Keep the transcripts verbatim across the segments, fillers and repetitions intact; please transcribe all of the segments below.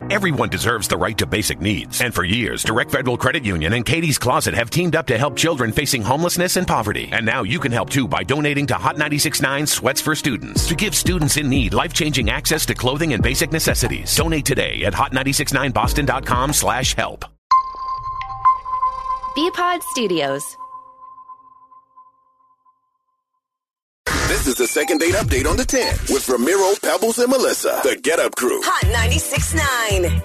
Everyone deserves the right to basic needs. And for years, Direct Federal Credit Union and Katie's Closet have teamed up to help children facing homelessness and poverty. And now you can help too by donating to Hot ninety-six point nine Sweats for Students to give students in need life-changing access to clothing and basic necessities. Donate today at hot nine six nine boston dot com slash help. B-Pod Studios. This is the second date update on the ten with Ramiro, Pebbles, and Melissa, the Get Up Crew. Hot ninety-six point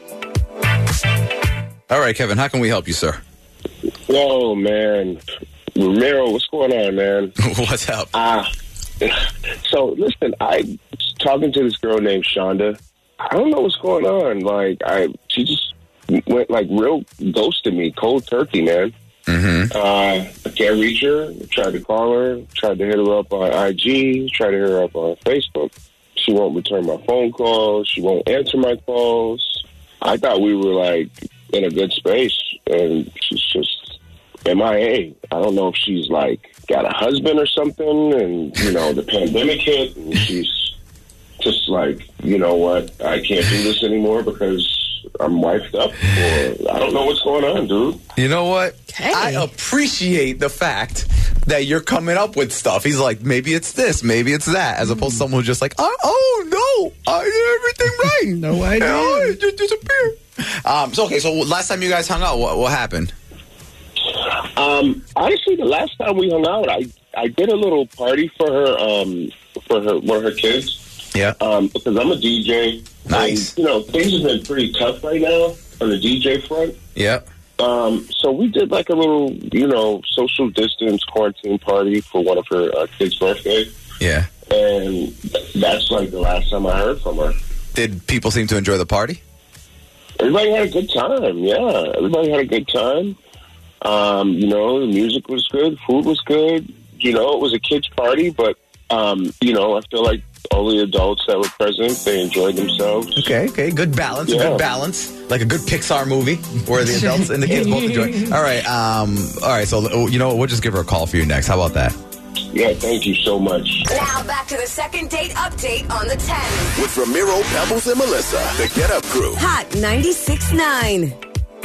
nine. All right, Kevin, how can we help you, sir? Oh, man. Ramiro, what's going on, man? What's up? Uh, so, listen, I was talking to this girl named Shonda. I don't know what's going on. Like, I she just went, like, real ghosted me, cold turkey, man. Mm-hmm. Uh, I can't reach her. Tried to call her. Tried to hit her up on I G. Tried to hit her up on Facebook. She won't return my phone calls. She won't answer my calls. I thought we were, like, in a good space, and she's just M I A. I don't know if she's, like, got a husband or something, and, you know, the pandemic hit, and she's just like, you know what, I can't do this anymore because I'm wifed up, or I don't know what's going on, dude. You know what? Hey. I appreciate the fact that you're coming up with stuff. He's like, maybe it's this, maybe it's that, as opposed to someone who's just like, oh, oh no, I did everything right. No idea. Oh, it just disappeared. Um, so, okay, so last time you guys hung out, what, what happened? Um, honestly, the last time we hung out, I, I did a little party for her, um, for her, one of her kids. Yeah. Um, because I'm a D J. Nice. And, you know, things have been pretty tough right now on the D J front. Yeah. Um, so we did like a little, you know, social distance quarantine party for one of her uh, kids' birthday. Yeah. And that's like the last time I heard from her. Did people seem to enjoy the party? Everybody had a good time, yeah. Everybody had a good time. Um, you know, the music was good, food was good. You know, it was a kids' party, but, um, you know, I feel like all the adults that were present, they enjoyed themselves. Okay, okay. Good balance, yeah. good balance. Like a good Pixar movie where the adults and the kids both enjoy. All right, um, all right, so, you know what, we'll just give her a call for you next. How about that? Yeah, thank you so much. Now back to the second date update on the ten. With Ramiro, Pebbles, and Melissa, the Get Up Crew. Hot ninety-six point nine.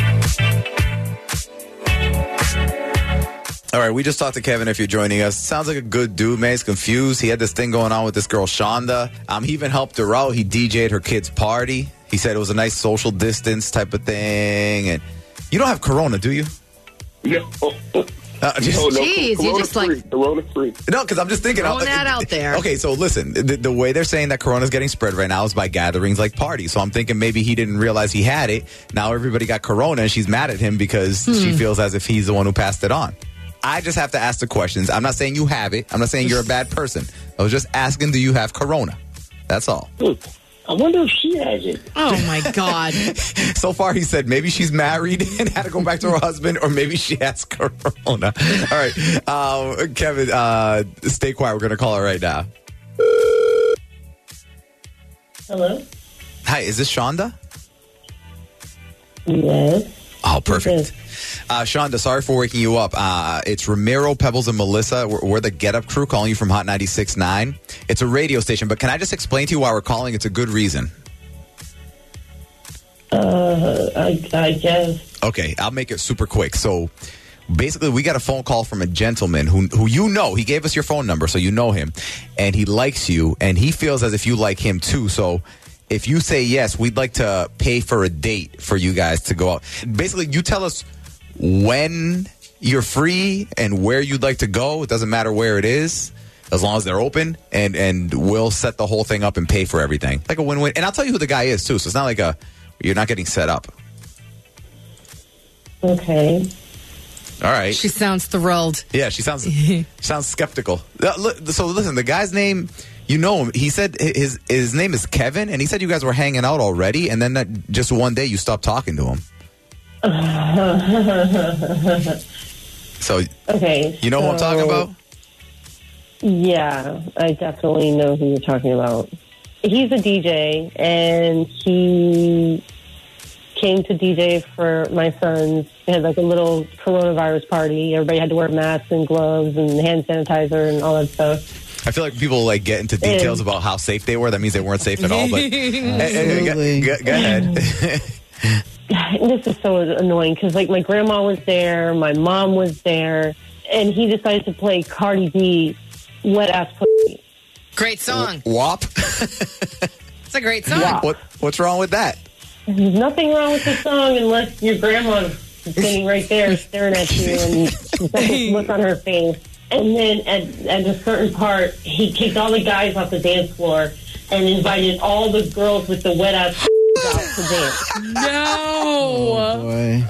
All right, we just talked to Kevin, if you're joining us. Sounds like a good dude, man. He's confused. He had this thing going on with this girl, Shonda. Um, he even helped her out. He D J'd her kid's party. He said it was a nice social distance type of thing. And you don't have corona, do you? Yeah. Uh, just, no, no, Jeez, corona you just free, like... corona free. No, because I'm just thinking... Throwing uh, that out there. Okay, so listen, the, the way they're saying that corona's getting spread right now is by gatherings like parties. So I'm thinking maybe he didn't realize he had it. Now everybody got corona and she's mad at him because hmm. she feels as if he's the one who passed it on. I just have to ask the questions. I'm not saying you have it. I'm not saying you're a bad person. I was just asking, do you have corona? That's all. Look, I wonder if she has it. Oh, my God. So far, he said maybe she's married and had to go back to her husband, or maybe she has corona. All right. Um, Kevin, uh, stay quiet. We're going to call her right now. Hello? Hi, is this Shonda? Yes. Oh, perfect. Uh, Shonda, sorry for waking you up. Uh, it's Ramiro, Pebbles, and Melissa. We're, we're the Get Up Crew calling you from Hot ninety-six point nine. It's a radio station, but can I just explain to you why we're calling? It's a good reason. Uh, I, I guess. Okay, I'll make it super quick. So basically, we got a phone call from a gentleman who, who you know. He gave us your phone number, so you know him. And he likes you, and he feels as if you like him, too. So if you say yes, we'd like to pay for a date for you guys to go out. Basically, you tell us when you're free and where you'd like to go. It doesn't matter where it is, as long as they're open, and, and we'll set the whole thing up and pay for everything. Like a win-win. And I'll tell you who the guy is, too, so it's not like a you're not getting set up. Okay. All right. She sounds thrilled. Yeah, she sounds sounds skeptical. So listen, the guy's name, you know him. He said his his name is Kevin, and he said you guys were hanging out already, and then that, just one day you stopped talking to him. So, okay, you know so, who I'm talking about? Yeah, I definitely know who you're talking about. He's a D J, and he came to D J for my son's. They had like a little coronavirus party. Everybody had to wear masks and gloves and hand sanitizer and all that stuff. I feel like people like get into details about how safe they were. That means they weren't safe at all. But hey, hey, go, go, go ahead. This is so annoying because, like, my grandma was there, my mom was there, and he decided to play Cardi B, Wet Ass Pussy. Great song. W- W A P. It's a great song. Yeah. What What's wrong with that? There's nothing wrong with the song unless your grandma's sitting right there staring at you and she's got this look on her face. And then at, at a certain part, he kicked all the guys off the dance floor and invited all the girls with the wet ass out to dance. No. Boy.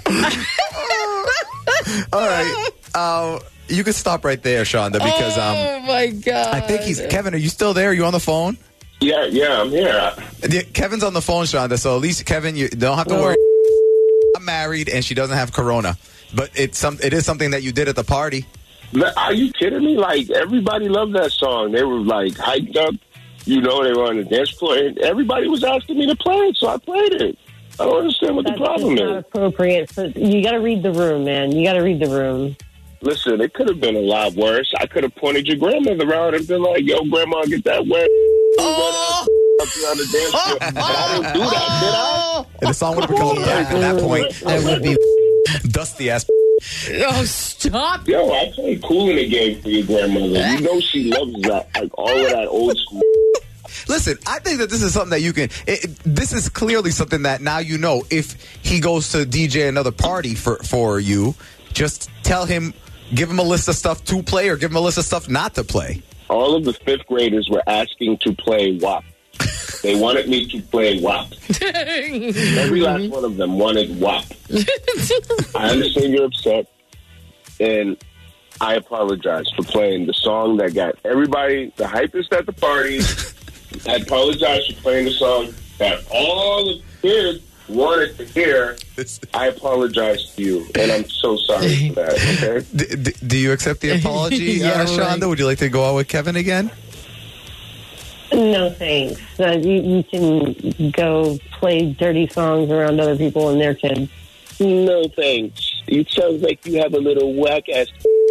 All right. Uh, you can stop right there, Shonda, because um, oh my God. I think he's Kevin. Are you still there? Are you on the phone? Yeah, yeah, I'm here. Yeah, Kevin's on the phone, Shonda. So at least Kevin, you don't have to worry. I'm married, and she doesn't have corona, but it's some. It is something that you did at the party. Are you kidding me? Like, everybody loved that song. They were, like, hyped up. You know, they were on the dance floor. And everybody was asking me to play it, so I played it. I don't understand what That's the problem just not is. appropriate. So you got to read the room, man. You got to read the room. Listen, it could have been a lot worse. I could have pointed your grandmother around and been like, yo, Grandma, get that wet Oh. up here on the dance floor. But I didn't do that, did I? And the song would have become black at that point. That would be dusty ass. Oh, stop. Yo, I played Cool in the Game for your grandmother. You know she loves that, like all of that old school. Listen, I think that this is something that you can. It, this is clearly something that now you know. If he goes to D J another party for for you, just tell him, give him a list of stuff to play, or give him a list of stuff not to play. All of the fifth graders were asking to play W A P. They wanted me to play W A P. Every last one of them wanted W A P. I understand you're upset, and I apologize for playing the song that got everybody the hypest at the party. I apologize for playing the song that all the kids wanted to hear. I apologize to you, and I'm so sorry for that, okay? D- d- do you accept the apology, Yeah, uh, Shonda? right. Would you like to go out with Kevin again? No, thanks. Uh, you, you can go play dirty songs around other people and their kids. No, thanks. It sounds like you have a little whack-ass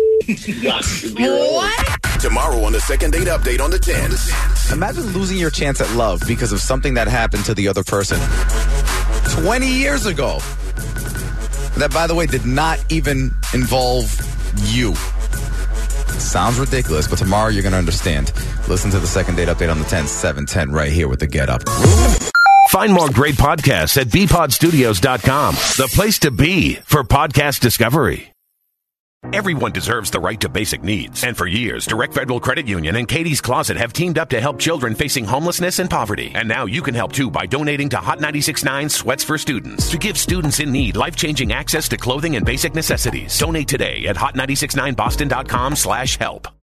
What? Tomorrow on the Second Date Update on the tens. Imagine losing your chance at love because of something that happened to the other person twenty years ago. That, by the way, did not even involve you. Sounds ridiculous, but tomorrow you're going to understand. Listen to the Second Date Update on the tens, seven ten, right here with the Get Up. Find more great podcasts at b pod studios dot com, the place to be for podcast discovery. Everyone deserves the right to basic needs. And for years, Direct Federal Credit Union and Katie's Closet have teamed up to help children facing homelessness and poverty. And now you can help too by donating to Hot ninety-six point nine Sweats for Students to give students in need life-changing access to clothing and basic necessities. Donate today at hot nine six nine boston dot com slash help.